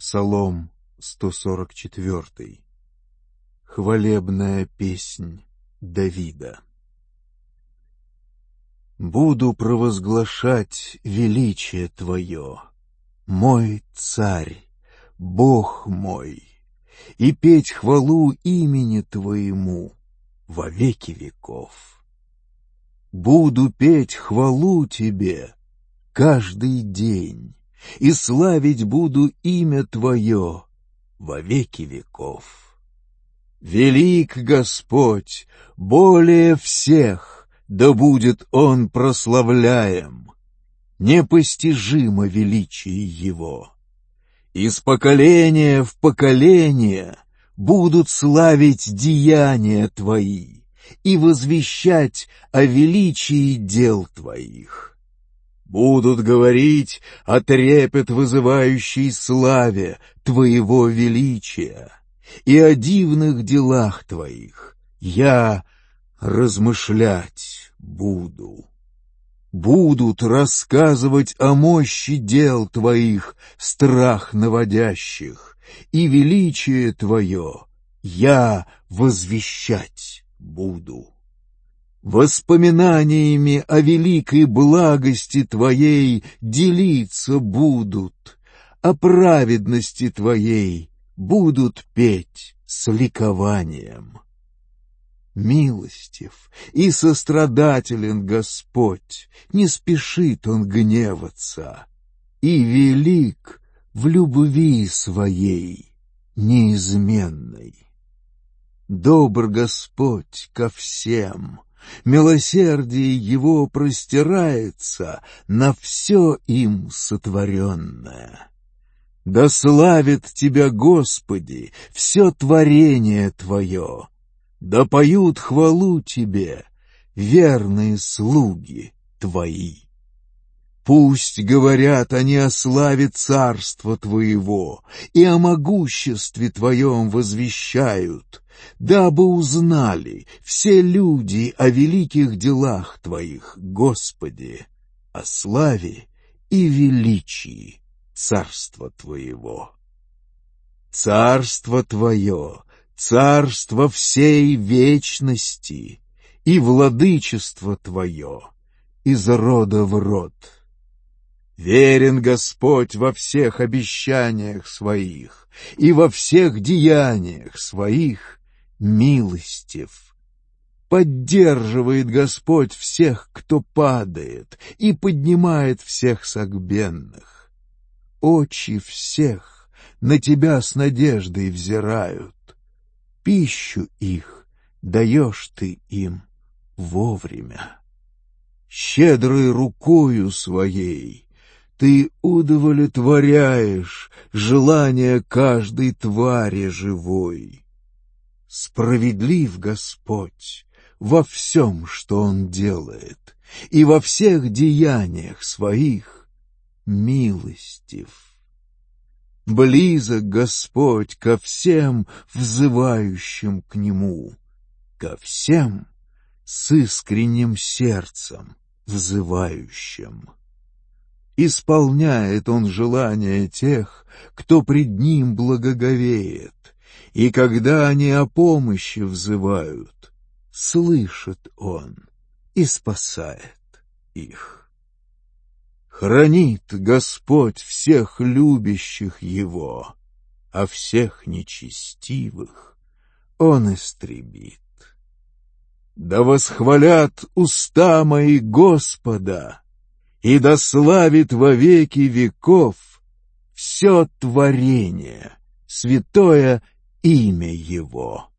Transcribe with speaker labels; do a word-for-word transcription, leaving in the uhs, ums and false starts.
Speaker 1: Псалом сто сорок четыре. Хвалебная песнь Давида. Буду провозглашать величие Твое, мой Царь, Бог мой, и петь хвалу имени Твоему во веки веков. Буду петь хвалу Тебе каждый день, и славить буду имя Твое во веки веков. Велик Господь, более всех, да будет Он прославляем, непостижимо величие Его. Из поколения в поколение будут славить деяния Твои и возвещать о величии дел Твоих. Будут говорить о трепет вызывающей славе Твоего величия и о дивных делах Твоих я размышлять буду. Будут рассказывать о мощи дел Твоих, страх наводящих, и величие Твое я возвещать буду. Воспоминаниями о великой благости Твоей делиться будут, о праведности Твоей будут петь с ликованием. Милостив и сострадателен Господь, не спешит Он гневаться, и велик в любви Своей неизменной. Добр Господь ко всем, милосердие Его простирается на все им сотворенное. Да славит Тебя, Господи, все творение Твое, да поют хвалу Тебе верные слуги Твои. Пусть говорят они о славе царства Твоего и о могуществе Твоем возвещают, дабы узнали все люди о великих делах Твоих, Господи, о славе и величии царства Твоего. Царство Твое, царство всей вечности, и владычество Твое из рода в род. Верен Господь во всех обещаниях Своих и во всех деяниях Своих милостив. Поддерживает Господь всех, кто падает, и поднимает всех согбенных. Очи всех на Тебя с надеждой взирают. Пищу их даешь Ты им вовремя. Щедрой рукою Своей Ты удовлетворяешь желания каждой твари живой. Справедлив Господь во всем, что Он делает, и во всех деяниях Своих милостив. Близок Господь ко всем взывающим к Нему, ко всем с искренним сердцем взывающим. Исполняет Он желания тех, кто пред Ним благоговеет, и когда они о помощи взывают, слышит Он и спасает их. Хранит Господь всех любящих Его, а всех нечестивых Он истребит. Да восхвалят уста мои Господа, и да славит во веки веков все творение, святое имя Его.